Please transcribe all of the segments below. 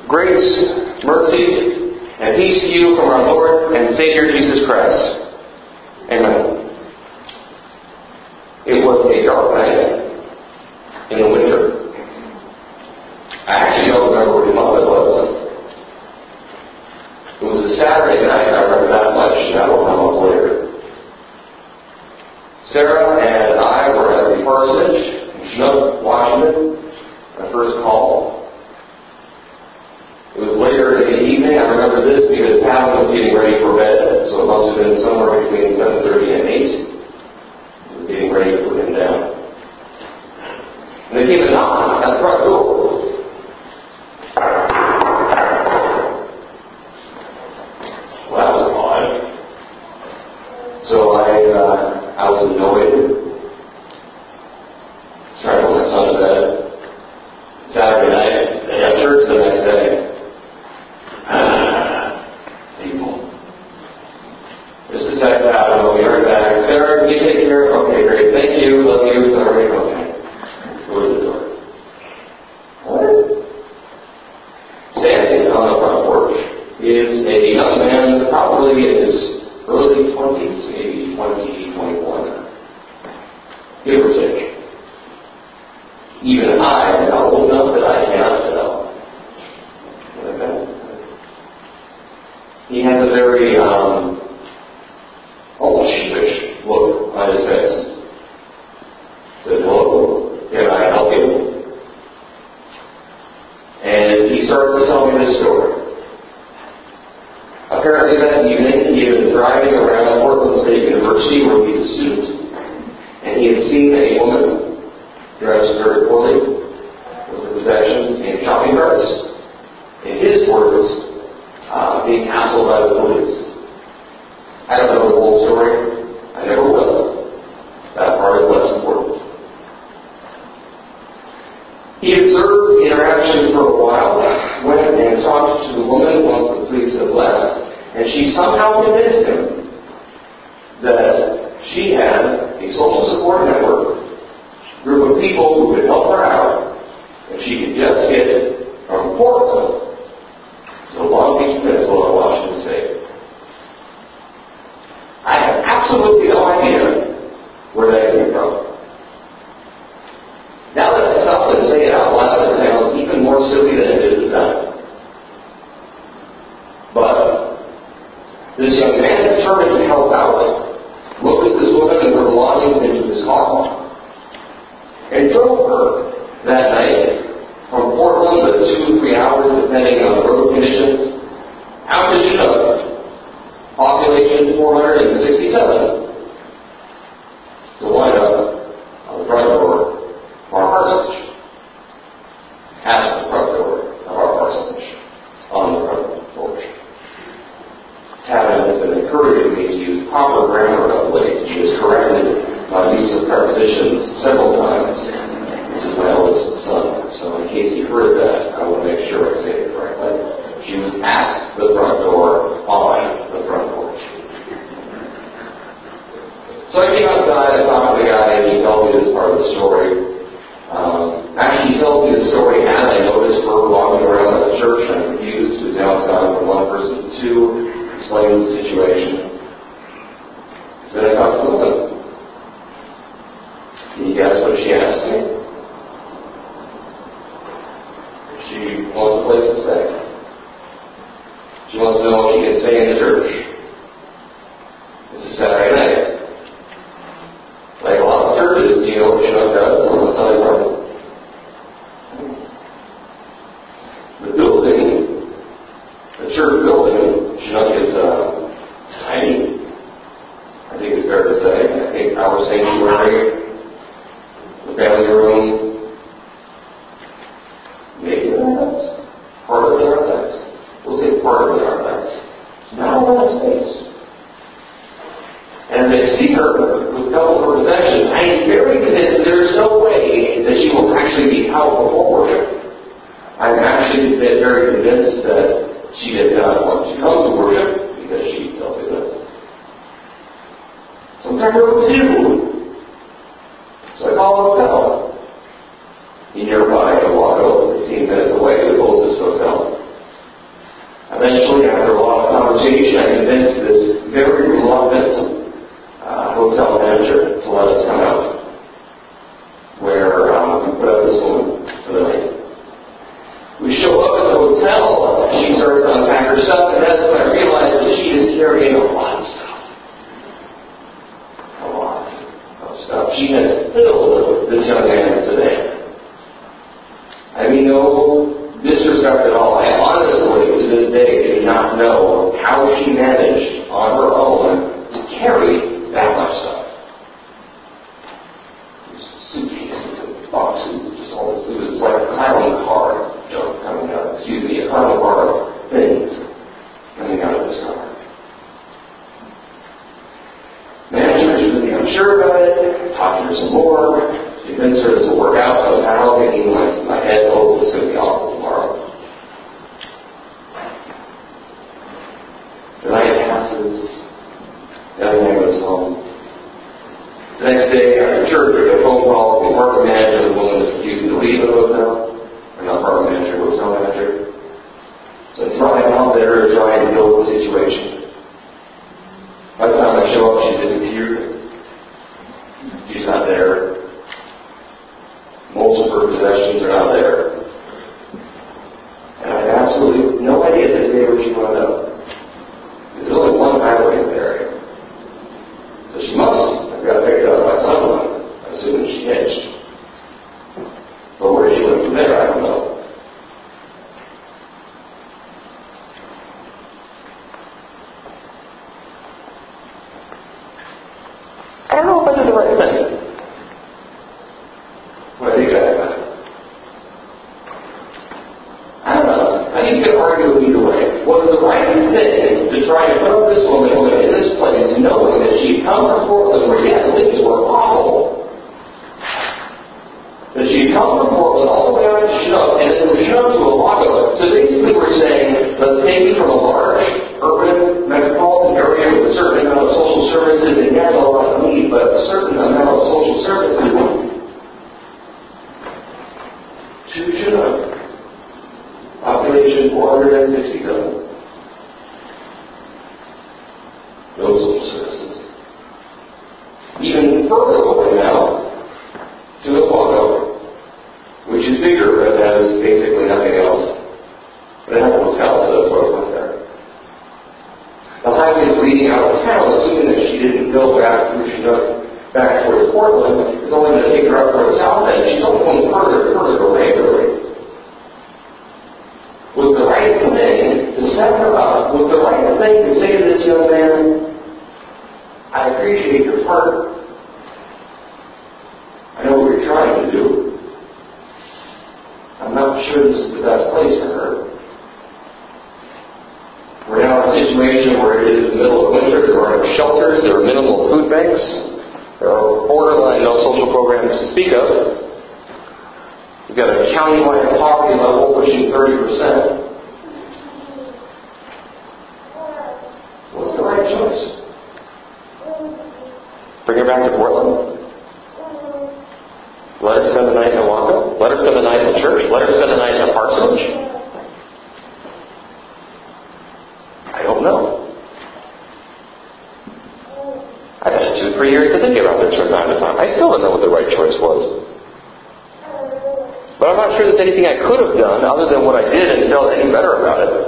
Grace, mercy, and peace to you from our Lord and Savior Jesus Christ. Amen. It was a dark night in the winter. I actually don't remember what month it was. It was a Saturday night, I remember that much, and I don't know how much later. Sarah and I were at the parsonage in Chinook, Washington, my first call. It was later in the evening. I remember this because Pat was getting ready for bed, so it must have been somewhere between 7:30 and 8. We were getting ready to put him down. And there came a knock at the front door. Well, that was odd. So I was annoyed. Trying to put my son to bed. Saturday night, they had church the next day. People. Just a second, I'll be right back. Sarah, can you take care? Okay, great. Thank you. Love you. Sorry. Okay. Go to the door. What? Standing on the front porch is a young man, probably in his early 20s, maybe 20, 21. Give or take. Even I am not old enough that I cannot tell. He has a very almost sheepish look on his face. Said, "Hello, can I help you?" And he started to tell me this story. Apparently that evening he had been driving around Portland State University where he's a student, and he had seen a woman dressed very poorly with the possessions in shopping carts. In his words, being hassled by the police. I don't know the whole story. I never will. That part is less important. He observed interaction for a while, went and talked to the woman once the police had left, and she somehow convinced him that she had a social support network, group of people who could help her out, and she could just get from Portland to Long Beach Peninsula, Washington State. I have absolutely no idea where that came from. Now that I stop and say it out loud, it sounds even more silly than it did at the time. But this young man, determined to help out, looked at this woman and her belongings into his car and drove her that night from Portland to 2 or 3 hours, depending on the road conditions, out to Chinook, population 467, to wind up on the front door of our parsonage. At the front door of our parsonage, on the front porch. Tavin has been encouraging me to use proper grammar of late. He has corrected my use of prepositions several times. This is my oldest son, so in case you heard that, I will make sure I say it correctly. She was at the front door, on the front porch. So I came outside, I talked to the guy, and he told me this part of the story. Actually, he told me the story as I noticed her walking around the church. I'm confused. Who's now gone from one person to two, explaining the situation. Then I talked to the woman. Can you guess what she asked me? She wants a place to stay. She wants to know if she can stay in the church. This is Saturday night. Like a lot of churches, do you know what Chinook does on Sunday morning? The building, the church building, Chinook is tiny. I think it's fair to say. I think our sanctuary, the family room, maybe the archives, part of the archives. We'll say part of the archives. It's not a lot of space. And they see her with a couple of her possessions. I am very convinced there's no way that she will actually be out before worship. I'm actually very convinced that she does not want to come to worship because she tells me this. Sometimes there was two. So I call a hotel. Nearby in Waco, 15 minutes away, the closest hotel. Eventually, after a lot of conversation, I convinced this very reluctant hotel manager to let us come out, where we put up this woman for the night. We show up at the hotel, she started to unpack her stuff, and that's when I realized that she is carrying a lot of stuff. A lot of stuff. She has filled this young man's sedan. I mean, no disrespect at all. I honestly, to this day, do not know how she managed on her own to carry that much stuff. Suitcases and boxes, just all this. It was like a clown car junk coming out. A clown car of things coming out of this car. Manager's really unsure about it. Talked to her some more. Convinced her this will work out somehow. Thinking my head, oh, this is going to be awful tomorrow. The night passes. The young man goes home. The next day, after church, I get a phone call from the apartment manager. The woman is refusing to leave the hotel. Or not apartment manager, hotel manager. So I drive out there to try and deal with the situation. By the time I show up, she's disappeared. She's not there. Most of her possessions are not there. And I have absolutely no idea this day where she wound up. There's only one highway in the area. So she must have got picked up by someone, assuming she hitched. But where she went from there, I don't know. I don't know if I did the right thing. What do you think about it? I don't know. I think you could argue either way. Was the right thing to try to put up this woman in this place knowing that she had come from Portland where, yes, things were awful. That she had come from Portland all the way out to Chinook and then from Chinook to Oahu. So basically we're saying, let's take you from a large urban metropolitan area with a certain amount of social services, and yes, a lot of need, but a certain amount of social services to Chinook. Population 467. No social services. Even further away now to Oahu, which is bigger but has basically nothing else. But it has a hotel, so that's why I went there. The highway is leading out of town, assuming that she didn't go back through Chinook back towards Portland. It's only going to take her up toward the south end. She's only going further and further away, really. Was the right thing to set her up? Was the right thing to say to this young man, I appreciate your heart. I know what you're trying to do. I'm not sure this is the best place for her. We're now in a situation where it is the middle of winter. There are no shelters. There are minimal food banks. There are borderline no social programs to speak of. We've got a county-wide poverty level pushing 30%. What's the right choice? Bring her back to Portland? Let her spend the night in Oahu? Let her spend the night in the church? Let her spend the night in a parsonage? I don't know. I've had 2-3 years to think about this from time to time. I still don't know what the right choice was. But I'm not sure there's anything I could have done other than what I did and felt any better about it.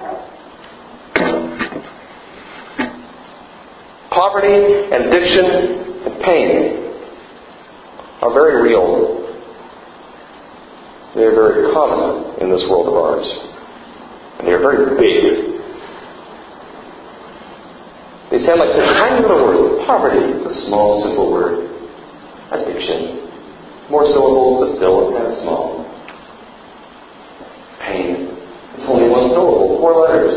Poverty and addiction and pain are very real. They are very common in this world of ours. And they are very big. They sound like such tiny little words. Poverty, it's a small, simple word. Addiction. More syllables, but still it's kind of small. Pain. It's only one syllable, 4 letters.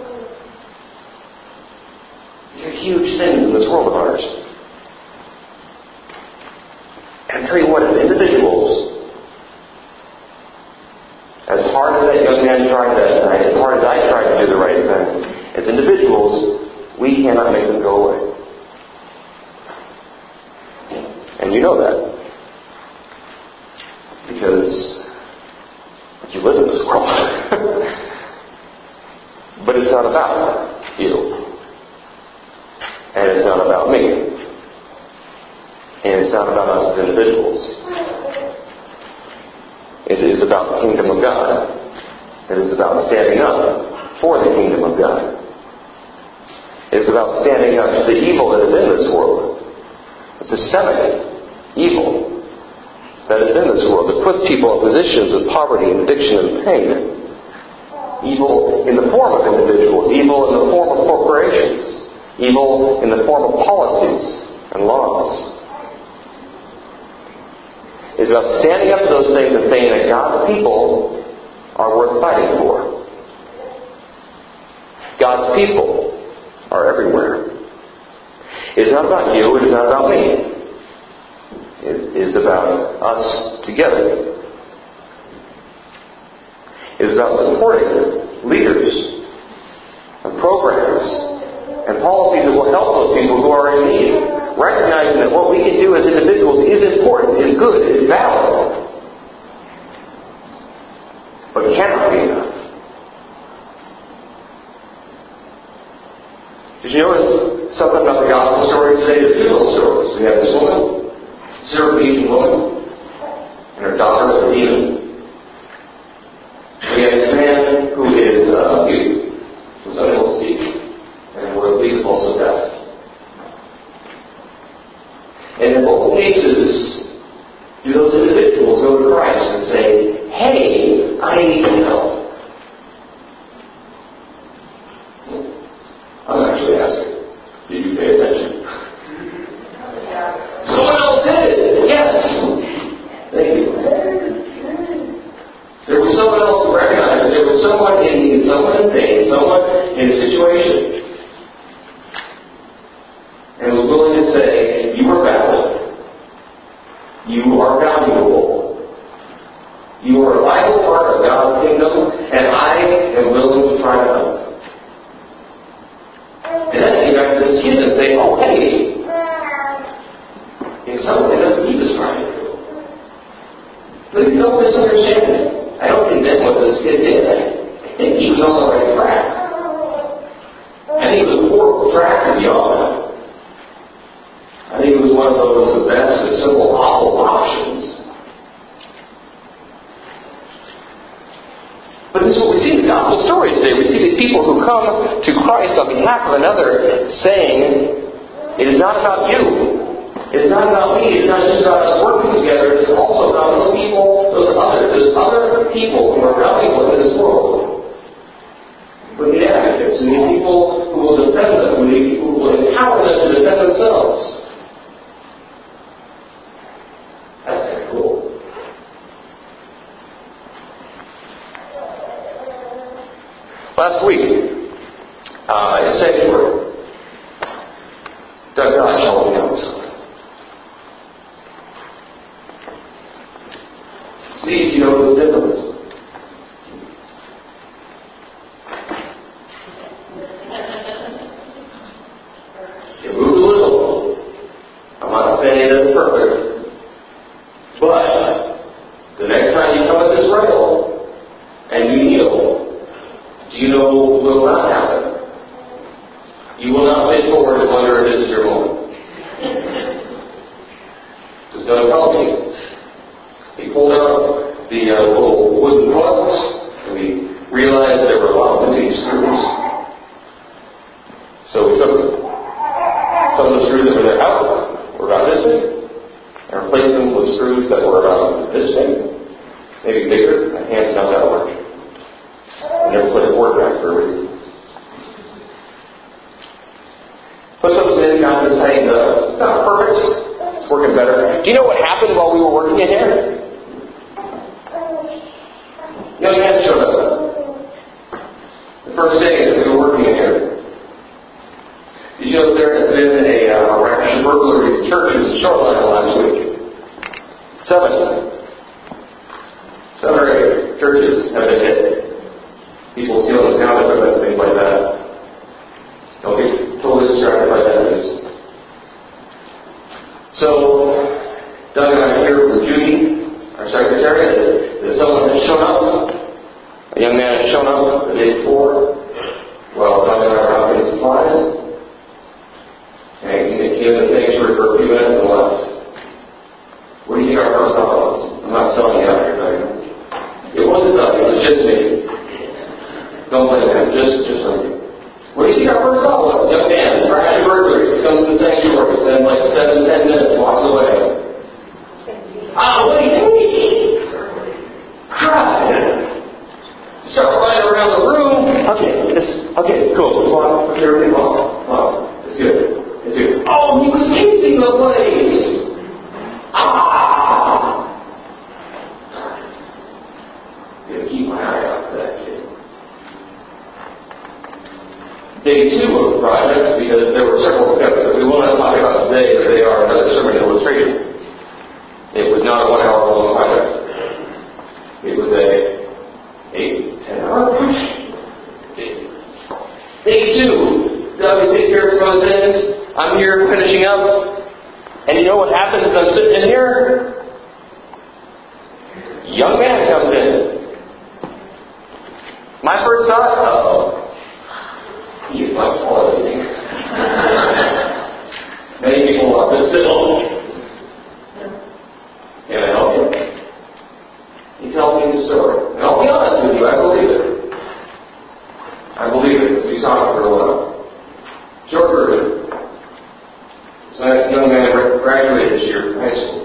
These are huge things in this world of ours. And I tell you what, as individuals, as hard as that young man tried that night, as hard as I tried to do the right thing, as individuals, we cannot make them go away. And you know that. Because you live in this world. But it's not about you. And it's not about me. And it's not about us as individuals. It is about the kingdom of God. It is about standing up for the kingdom of God. It is about standing up to the evil that is in this world. The systemic evil that is in this world that puts people in positions of poverty and addiction and pain. Evil in the form of individuals. Evil in the form of corporations. Evil in the form of policies and laws. It's about standing up to those things and saying that God's people are worth fighting for. God's people are everywhere. It is not about you, it is not about me. It is about us together. It is about supporting leaders and programs and policies that will help those people who are in need. Recognizing that what we can do as individuals is important, is good, is valid. But it cannot be enough. Did you notice something about the gospel story today? The funeral stories. We have this woman, Syrophoenician woman, and her daughter is a demon. We have this man who is mute, who's unable to speak, and what I believe is also deaf. And in both cases, do those individuals go to Christ and say, hey, I need some help? I'm actually asking, did you pay attention? Someone else did! Yes! Thank you. There was someone else who recognized that there was someone in need, someone in pain, someone in a situation, and was willing to say, you are valid. You are valuable. You are a vital part of God's kingdom, and I am willing to try to help. And then you back to this kid and say, oh, hey, in some way that's what he was trying to do. Please don't misunderstand me. I don't condemn what this kid did. I think he was on the right track. I think it was a horrible track to be on. I think it was one of those best and simple, awful options. But this is what we see in the gospel stories today. We see these people who come to Christ on behalf of another saying, it is not about you. It is not about me. It is not just about us working together. It is also about those people, those other people who are valuable in this world. We need advocates. We need people who will defend them. We need people who will empower them to defend themselves. That's kind of cool. Last week, in Sanctuary, Doug Dodge helped me out. See if you know the difference. You moved a little. I'm not saying it is perfect. But the next time you come at this rail and you kneel, do you know what will not happen? You will not bend forward and wonder if this is your moment. It's going to help you. We pulled out the little wooden plugs, and we realized there were a lot of missing screws. So we took some of the screws that were there out, were about this big, and replaced them with screws that were about this big, maybe bigger. My hand's not that large. I never put a cord back for a reason. Put those in, got this thing, it's not perfect. It's working better. Do you know what happened while we were working in here? Young man showed up. The first day that we were working in here. Did you know there has been a rash of burglaries in churches in Shoreline last week? 7 or 8 churches have been hit. People stealing the sound equipment and things like that. Don't get totally distracted by that news. So, Doug and I hear from Judy, our secretary, that someone has shown up. A young man has shown up the day before. Well, Don't blame him, just like you. What do you think our first thought was? Young man, crash burglary, comes to the sanctuary, spends like 7-10 minutes, walks away. What do you think? Cried. Start running around the room. Okay, cool. What's everything wrong? It's good. Oh, he was chasing the place. Gotta keep my eye out for that kid. Day 2 of the project, because there were several steps that we will not talk about today, but they are another sermon illustration. It was not a 1 hour long project. It was a 8-10 hour project. Day 2. Doug, we take care of some other things. I'm here finishing up. And you know what happens as I'm sitting in here? Young man comes in. My first thought, he is much taller than me. Many people love this still. Can I help you? He tells me the story. And I'll be honest with you, I believe it. Because we saw it for a while. Short version. So that young man graduated this year from high school.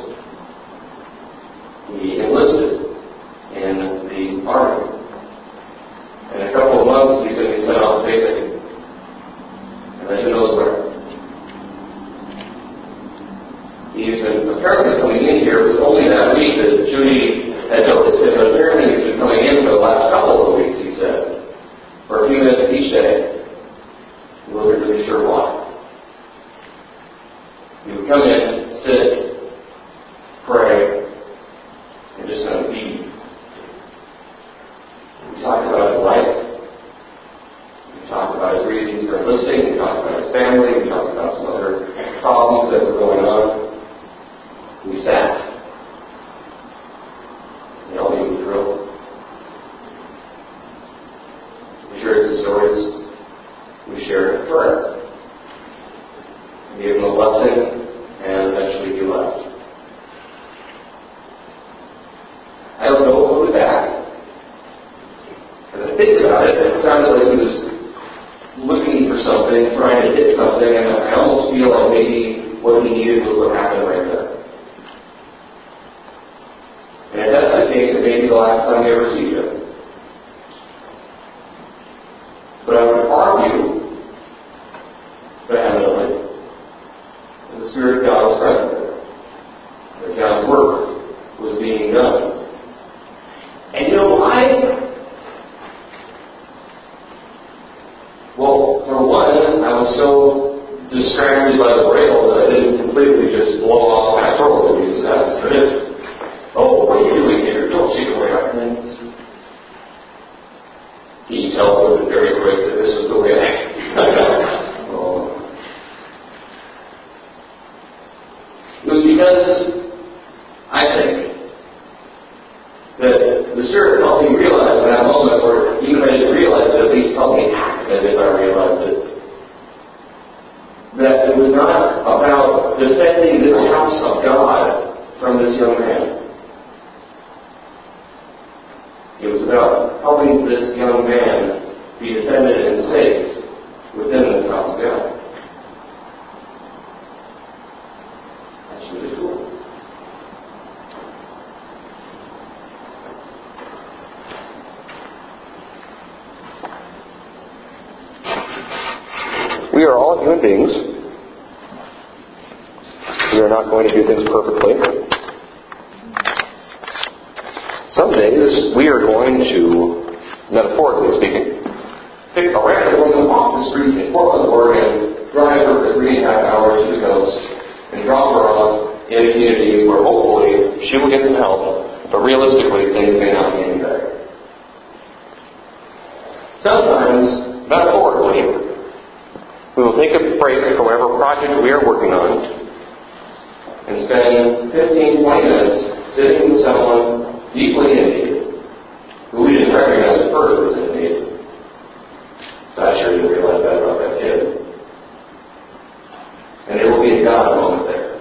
He enlisted in the Army. In a couple of months, he's going to be sent off to basic. And then who knows where. He's been apparently coming in here. It was only that week that Judy had noticed him, but apparently he's been coming in for the last couple of weeks, he said. For a few minutes each day. He wasn't really sure why. He would come in, sit, pray, and just kind of be. We talked about his life. We talked about his reasons for enlisting. We talked about his family. We talked about some other problems that were going on. We sat. You know, he was real. We shared some stories. We shared a prayer. We gave him a blessing, and eventually he left. I don't know if he'll be back. As I think about it, it sounded like he was looking for something, trying to hit something, and I almost feel like maybe what he needed was what happened right there. And if that's the case, it may be the last time we ever see him. But I would argue vehemently that the Spirit of God was present there. That God's work was being done. And you know why? Well, for one, I was so distracted by the rail that I didn't completely just blow off pastoral duties. That's good. Oh, what are you doing here? Don't take away our things. Can you tell them very quick that this was the way It was because I think that the Spirit helped me realize in that moment, or even if I didn't realize it, at least helped me act as if I realized it, that it was not about defending this house of God from this young man. It was about helping this young man be defended and safe within this house of God. That's really cool. We are all human beings. We are not going to do things perfectly. Some days we are going to, metaphorically speaking, pick a random woman off the street in Portland, Oregon, drive her for 3.5 hours to the coast, and drop her off in a community where hopefully she will get some help, but realistically things may not be any better. Sometimes, metaphorically, we will take a break from whatever project we are working on and spend 15-20 minutes sitting with someone deeply in need, who we didn't recognize at first was in need. I sure didn't realize that about that kid. And there will be a God moment there.